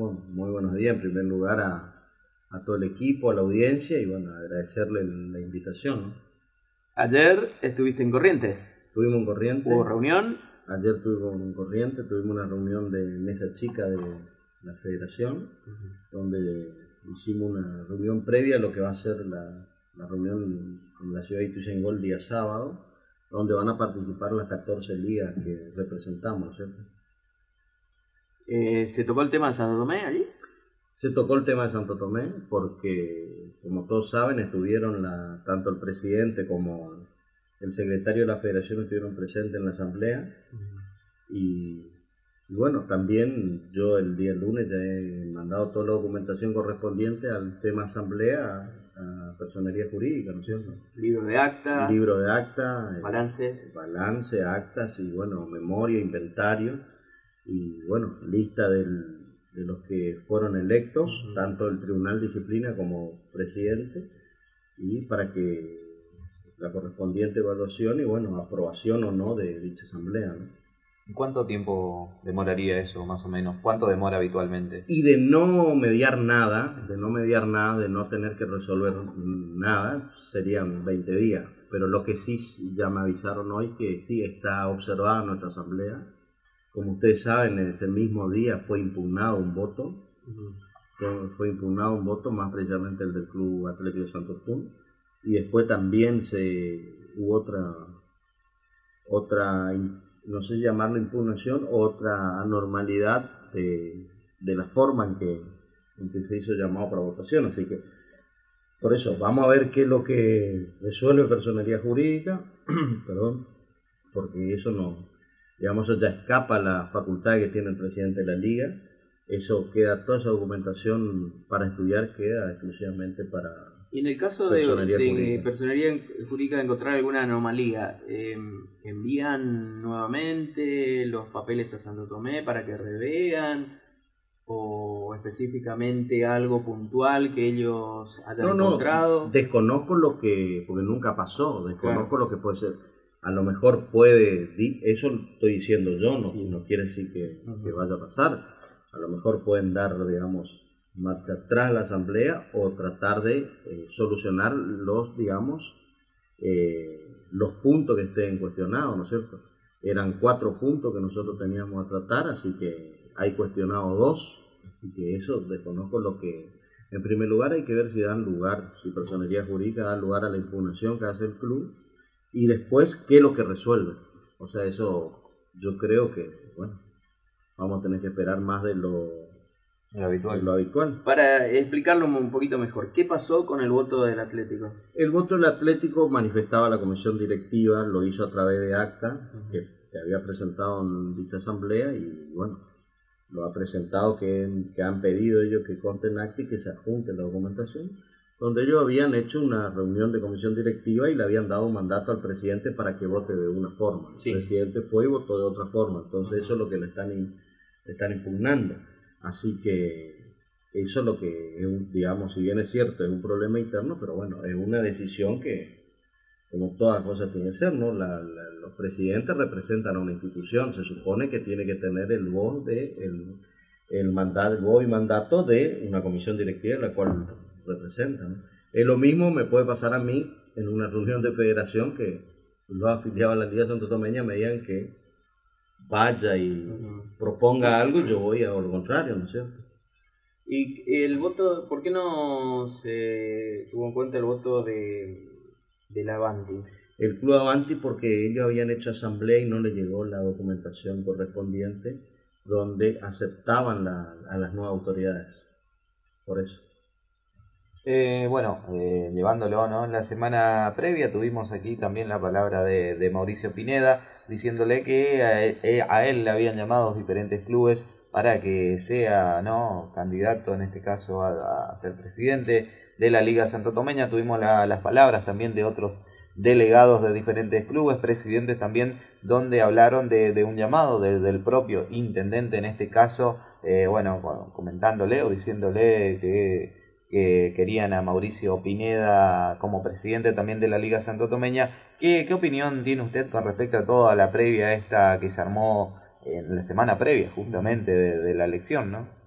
muy buenos días en primer lugar a todo el equipo, a la audiencia y bueno, agradecerle la invitación, ¿no? Ayer estuviste en Corrientes. Estuvimos en Corrientes. ¿Hubo reunión? Ayer estuvimos en Corrientes, tuvimos una reunión de mesa chica de la federación, donde hicimos una reunión previa a lo que va a ser la reunión en la ciudad de Ituzaingó el día sábado, donde van a participar las 14 ligas que representamos, ¿cierto? ¿Se tocó el tema de Santo Tomé allí? Se tocó el tema de Santo Tomé porque, como todos saben, estuvieron tanto el presidente como el secretario de la federación estuvieron presentes en la asamblea y bueno, también yo el día lunes ya he mandado toda la documentación correspondiente al tema asamblea a personería jurídica, ¿no es cierto? Libro de acta, balance, actas y bueno, memoria, inventario y bueno, lista de los que fueron electos, tanto el Tribunal de Disciplina como presidente, y para que la correspondiente evaluación y bueno, aprobación o no de dicha asamblea, ¿no? ¿Cuánto tiempo demoraría eso, más o menos? ¿Cuánto demora habitualmente? Y de no mediar nada, de no tener que resolver nada, serían 20 días. Pero lo que sí, ya me avisaron hoy, que sí está observada nuestra asamblea. Como ustedes saben, en ese mismo día fue impugnado un voto. Fue impugnado un voto, más precisamente el del Club Atlético Santurtún. Y después también hubo otra, no sé si llamarlo impugnación, otra anormalidad de la forma en que se hizo llamado para votación. Así que, por eso, vamos a ver qué es lo que resuelve personería jurídica, perdón, porque eso no, digamos, eso ya escapa a la facultad que tiene el presidente de la liga. Eso queda, toda esa documentación para estudiar queda exclusivamente para... Y en el caso de personería jurídica de encontrar alguna anomalía, ¿envían nuevamente los papeles a Santo Tomé para que revean? ¿O específicamente algo puntual que ellos hayan encontrado? No, desconozco porque nunca pasó, desconozco lo que puede ser. A lo mejor puede, eso estoy diciendo yo, no quiere decir que vaya a pasar. A lo mejor pueden dar, digamos, marcha atrás a la asamblea o tratar de solucionar los puntos que estén cuestionados, ¿no es cierto? Eran 4 puntos que nosotros teníamos a tratar, así que hay cuestionado 2, así que eso desconozco lo que... En primer lugar hay que ver si personería jurídica da lugar a la impugnación que hace el club y después qué es lo que resuelve. O sea, eso yo creo que, bueno, vamos a tener que esperar más de lo habitual. Para explicarlo un poquito mejor, ¿qué pasó con el voto del Atlético? El voto del Atlético manifestaba la comisión directiva, lo hizo a través de acta que había presentado en dicha asamblea y bueno, lo ha presentado que han pedido ellos que conste en acta y que se adjunte la documentación, donde ellos habían hecho una reunión de comisión directiva y le habían dado un mandato al presidente para que vote de una forma. El presidente fue y votó de otra forma, entonces eso es lo que le están impugnando. Así que eso es lo que, digamos, si bien es cierto, es un problema interno, pero bueno, es una decisión que, como todas cosas tiene que ser, ¿no? Los presidentes representan a una institución, se supone que tiene que tener el voz el voz y mandato de una comisión directiva la cual representan, ¿no? Es lo mismo me puede pasar a mí en una reunión de federación que los afiliados a la Liga Santotomeña me digan que vaya y proponga algo y yo voy a lo contrario, ¿no es cierto? ¿Y el voto, por qué no se tuvo en cuenta el voto del Avanti? El Club Avanti porque ellos habían hecho asamblea y no le llegó la documentación correspondiente donde aceptaban a las nuevas autoridades, por eso. Llevándolo, ¿no? En la semana previa tuvimos aquí también la palabra de Mauricio Pineda, diciéndole que a él le habían llamado diferentes clubes para que sea, ¿no?, candidato, en este caso, a ser presidente de la Liga Santotomeña. Tuvimos las palabras también de otros delegados de diferentes clubes, presidentes también, donde hablaron de un llamado del propio intendente, en este caso, comentándole o diciéndole que querían a Mauricio Pineda como presidente también de la Liga Santotomeña. ¿Qué opinión tiene usted con respecto a toda la previa esta que se armó en la semana previa justamente de la elección, ¿no?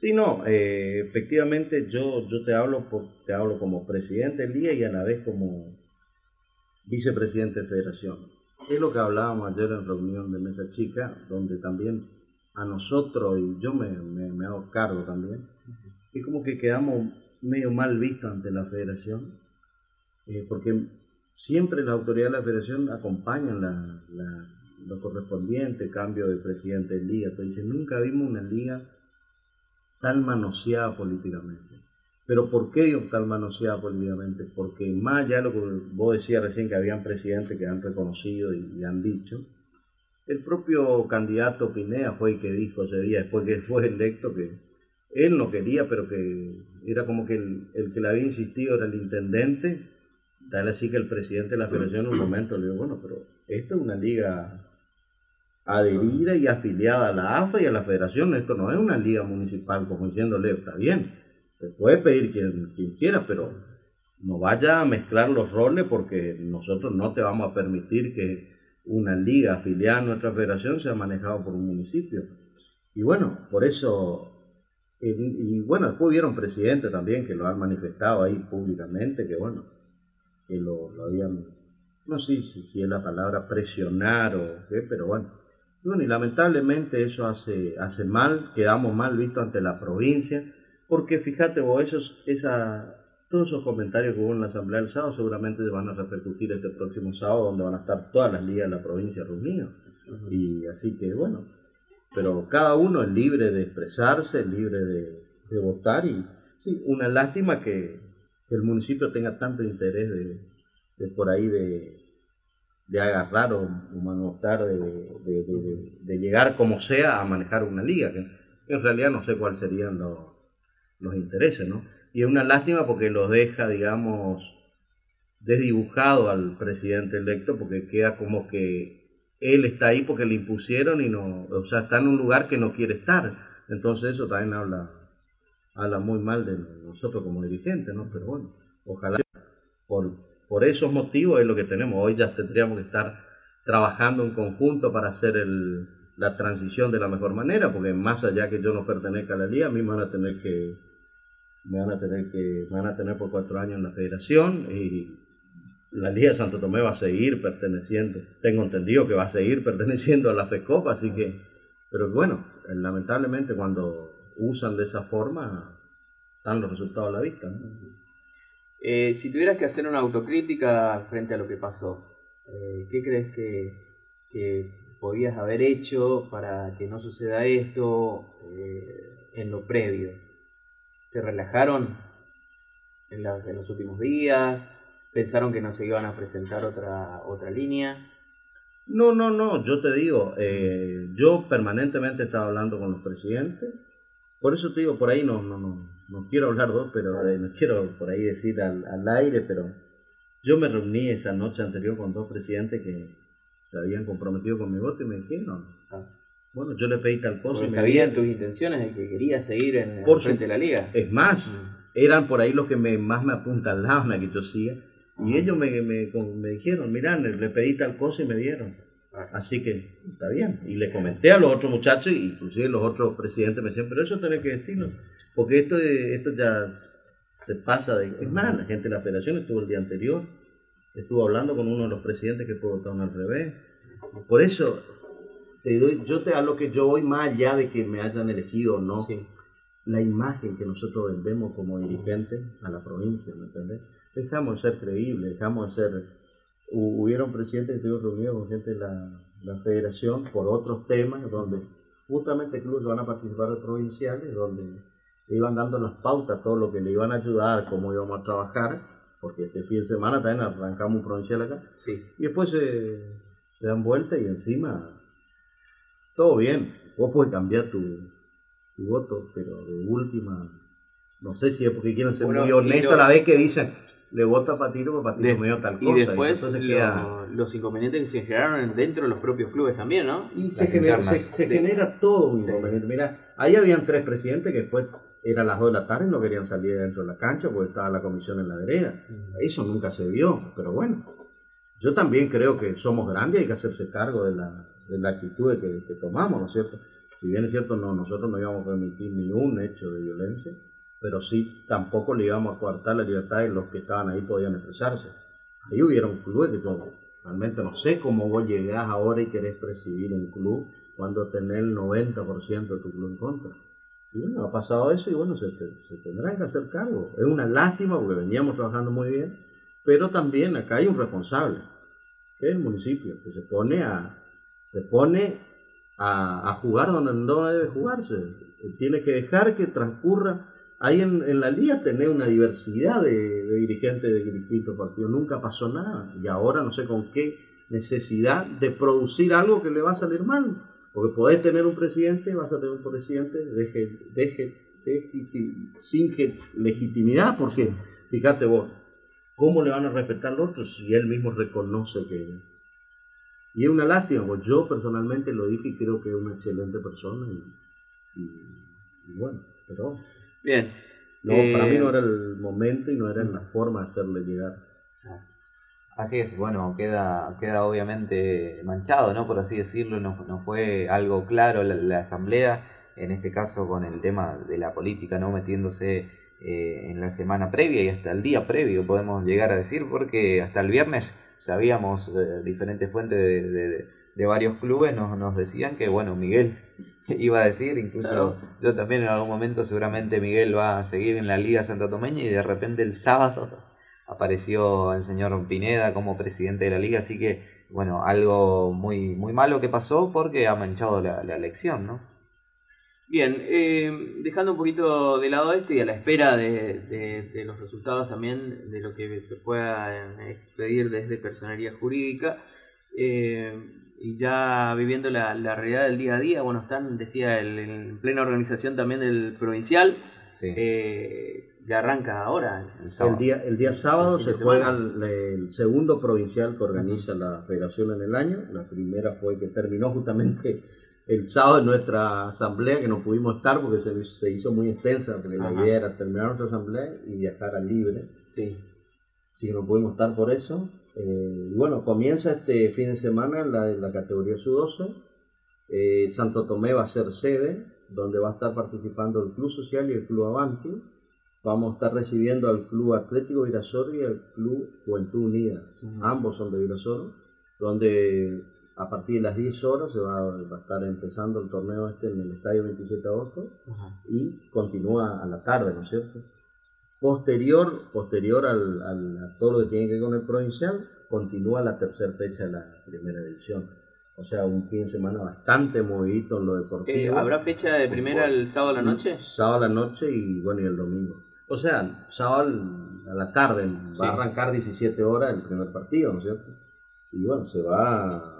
Sí, no, efectivamente yo te hablo como presidente del día y a la vez como vicepresidente de federación. Es lo que hablábamos ayer en reunión de Mesa Chica, donde también a nosotros, y yo me hago cargo también, es como que quedamos medio mal vistos ante la federación, porque siempre la autoridad de la federación acompañan lo correspondiente, cambio de presidente del liga. Entonces nunca vimos una liga tan manoseada políticamente. Pero ¿por qué digo tan manoseada políticamente? Porque más allá de lo que vos decías recién, que habían presidentes que han reconocido y han dicho, el propio candidato Pineda fue el que dijo ese día, después que fue electo, que él no quería, pero que era como que el que le había insistido era el intendente. Tal así que el presidente de la federación en un momento le dijo, bueno, pero esto es una liga adherida y afiliada a la AFA y a la federación, esto no es una liga municipal, como diciéndole, está bien, se puede pedir quien quiera, pero no vaya a mezclar los roles, porque nosotros no te vamos a permitir que una liga afiliada a nuestra federación sea manejada por un municipio. Y bueno, por eso, y bueno, después hubieron presidentes también que lo han manifestado ahí públicamente, que bueno, que lo habían, no sé si es la palabra presionar o qué, pero bueno, y lamentablemente eso hace mal, quedamos mal vistos ante la provincia, porque fíjate vos, todos esos comentarios que hubo en la asamblea del sábado seguramente van a repercutir este próximo sábado, donde van a estar todas las ligas de la provincia reunidas. Y así que bueno, pero cada uno es libre de expresarse, libre de votar, y sí, una lástima que el municipio tenga tanto interés de por ahí de agarrar o manobrar, de llegar como sea a manejar una liga, que en realidad no sé cuáles serían los intereses, ¿no? Y es una lástima porque los deja, digamos, desdibujado al presidente electo, porque queda como que él está ahí porque le impusieron y no, o sea, está en un lugar que no quiere estar. Entonces eso también habla muy mal de nosotros como dirigentes, ¿no? Pero bueno, ojalá por esos motivos es lo que tenemos. Hoy ya tendríamos que estar trabajando en conjunto para hacer la transición de la mejor manera, porque más allá que yo no pertenezca a la liga, a mí me van a tener por 4 años en la federación, y la Liga de Santo Tomé va a seguir perteneciendo, tengo entendido que va a seguir perteneciendo a la FECOP, así que, pero bueno, lamentablemente cuando usan de esa forma, están los resultados a la vista, ¿no? Si tuvieras que hacer una autocrítica frente a lo que pasó, ¿qué crees que podías haber hecho para que no suceda esto en lo previo? ¿Se relajaron en los últimos días? ¿Pensaron que no se iban a presentar otra línea? No, yo te digo, yo permanentemente estaba hablando con los presidentes, por eso te digo, por ahí no quiero hablar pero no quiero por ahí decir al aire, pero yo me reuní esa noche anterior con 2 presidentes que se habían comprometido con mi voto y me dijeron, bueno, yo le pedí tal cosa. Porque sabían tus intenciones de que querías seguir en frente de la liga. Es más, eran por ahí los que más me apuntalaban a que yo siga. Y ellos me dijeron, mirá, le pedí tal cosa y me dieron. Así que está bien. Y le comenté a los otros muchachos, inclusive los otros presidentes me decían, pero eso tenés que decirlo, porque esto ya se pasa de... Es más, la gente de la federación estuvo el día anterior, estuvo hablando con uno de los presidentes que fue votado al revés. Por eso, a lo que yo voy, más allá de que me hayan elegido o no, sí, la imagen que nosotros vendemos como dirigentes a la provincia, ¿me entendés? Dejamos de ser creíbles, dejamos de ser... Hubieron presidentes que estuvieron reunidos con gente de la federación por otros temas, donde justamente incluso van a participar de provinciales, donde le iban dando las pautas, todo lo que le iban a ayudar, cómo íbamos a trabajar, porque este fin de semana también arrancamos un provincial acá, sí, y después se dan vuelta y encima, todo bien, vos puedes cambiar tu voto, pero de última, no sé si es porque quieren ser muy honestos a la vez que dicen, le vota a Patito, porque Patito me dio tal cosa. Y después los inconvenientes que se generaron dentro de los propios clubes también, ¿no? Y se genera todo un inconveniente. Mira, ahí habían 3 presidentes que después eran las 2 de la tarde y no querían salir dentro de la cancha porque estaba la comisión en la vereda. Eso nunca se vio, pero bueno. Yo también creo que somos grandes y hay que hacerse cargo de la actitud que tomamos, ¿no es cierto? Si bien es cierto, nosotros no íbamos a permitir ningún hecho de violencia, pero sí tampoco le íbamos a coartar la libertad de los que estaban ahí podían expresarse. Ahí hubieron clubes que realmente no sé cómo vos llegás ahora y querés presidir un club cuando tenés el 90% de tu club en contra. Y bueno, ha pasado eso y bueno, se tendrán que hacer cargo. Es una lástima porque veníamos trabajando muy bien, pero también acá hay un responsable, que es el municipio, que se pone a jugar donde no debe jugarse. Tiene que dejar que transcurra. Ahí en la liga tenés una diversidad de dirigentes de distintos partidos. Nunca pasó nada. Y ahora no sé con qué necesidad de producir algo que le va a salir mal. Porque podés tener un presidente, vas a tener un presidente sin legitimidad. Porque fíjate vos, ¿cómo le van a respetar a los otros si él mismo reconoce que... Y es una lástima, pues yo personalmente lo dije y creo que es una excelente persona. Y bueno, pero... Bien. No, para mí no era el momento y no era la forma de hacerle llegar. Así es, bueno, queda obviamente manchado, ¿no? Por así decirlo, no fue algo claro la asamblea, en este caso con el tema de la política, ¿no? Metiéndose en la semana previa y hasta el día previo, podemos llegar a decir, porque hasta el viernes sabíamos, diferentes fuentes de varios clubes nos decían que, bueno, Miguel iba a decir, incluso claro. Yo también en algún momento seguramente Miguel va a seguir en la Liga Santotomeña y de repente el sábado apareció el señor Pineda como presidente de la Liga, así que bueno, algo muy, muy malo que pasó porque ha manchado la elección, ¿no? Bien, dejando un poquito de lado esto y a la espera de los resultados también de lo que se pueda expedir desde personería jurídica, y ya viviendo la realidad del día a día, bueno, están, decía, en plena organización también del provincial. Sí. Ya arranca ahora. El día sábado se juega el segundo provincial que organiza la federación en el año. La primera fue que terminó justamente el sábado en nuestra asamblea, que no pudimos estar porque se hizo muy extensa, porque la idea era terminar nuestra asamblea y viajar al libre. Sí. Así que no pudimos estar por eso. Y bueno, comienza este fin de semana la categoría Sub-12. Santo Tomé va a ser sede, donde va a estar participando el Club Social y el Club Avanti. Vamos a estar recibiendo al Club Atlético Virasoro y al Club Juventud Unida. Ambos son de Virasoro, donde a partir de las 10 horas se va a estar empezando el torneo en el estadio 27 de agosto y continúa a la tarde, ¿no es cierto? Posterior a todo lo que tiene que ver con el provincial, continúa la tercera fecha de la primera división. O sea, un fin de semana bastante movidito en lo deportivo. ¿Habrá fecha de primera el sábado a la noche? Sábado a la noche y bueno, y el domingo. O sea, sábado a la tarde va a arrancar 17 horas el primer partido, ¿no es cierto? Y bueno, se va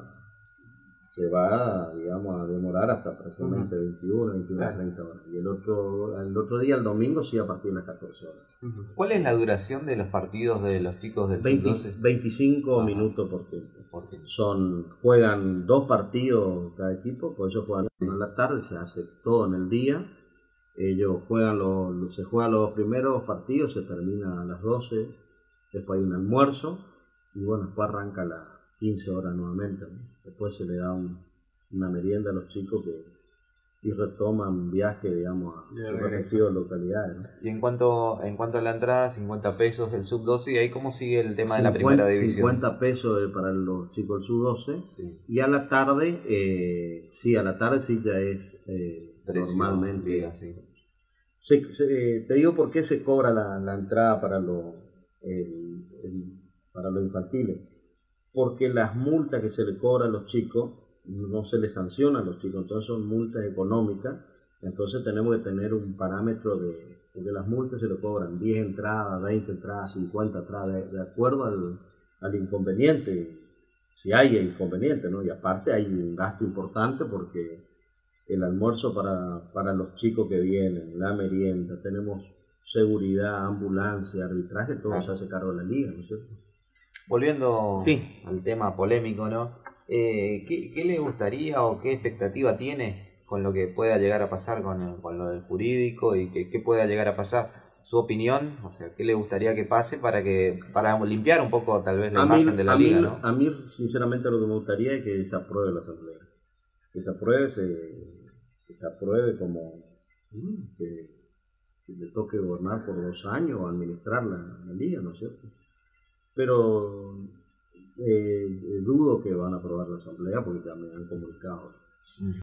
digamos, a demorar hasta aproximadamente 21, 30 horas. Y el otro día, el domingo, sí, a partir de las 14 horas. ¿Cuál es la duración de los partidos de los chicos del 25 minutos por tiempo. Juegan 2 partidos cada equipo, por eso juegan en la tarde, se hace todo en el día. Ellos se juegan los primeros partidos, se termina a las 12, después hay un almuerzo y bueno, después arranca a las 15 horas nuevamente, ¿no? Después se le da una merienda a los chicos y retoman viaje, digamos, a sus respectivas localidades, ¿no? Y en cuanto a la entrada, 50 pesos del sub-12, ¿y ahí cómo sigue el tema de la primera división? 50 pesos para los chicos del sub-12, sí. Y a la tarde, sí ya es normalmente. Liga, sí. Te digo por qué se cobra la entrada para los infantiles. Porque las multas que se le cobran a los chicos no se les sanciona a los chicos, entonces son multas económicas. Entonces tenemos que tener un parámetro porque las multas se le cobran 10 entradas, 20 entradas, 50 entradas, de acuerdo al inconveniente, si hay inconveniente, ¿no? Y aparte hay un gasto importante porque el almuerzo para los chicos que vienen, la merienda, tenemos seguridad, ambulancia, arbitraje, todo se hace cargo de la liga, ¿no es cierto? Volviendo al tema polémico, ¿no? ¿Qué le gustaría o qué expectativa tiene con lo que pueda llegar a pasar con lo del jurídico y qué pueda llegar a pasar? Su opinión, o sea, ¿qué le gustaría que pase para limpiar un poco tal vez la imagen de la liga, ¿no? A mí, sinceramente, lo que me gustaría es que se apruebe la asamblea. Que se apruebe, se apruebe como que le toque gobernar por 2 años o administrar la liga, ¿no es cierto? Pero dudo que van a aprobar la asamblea porque ya me han comunicado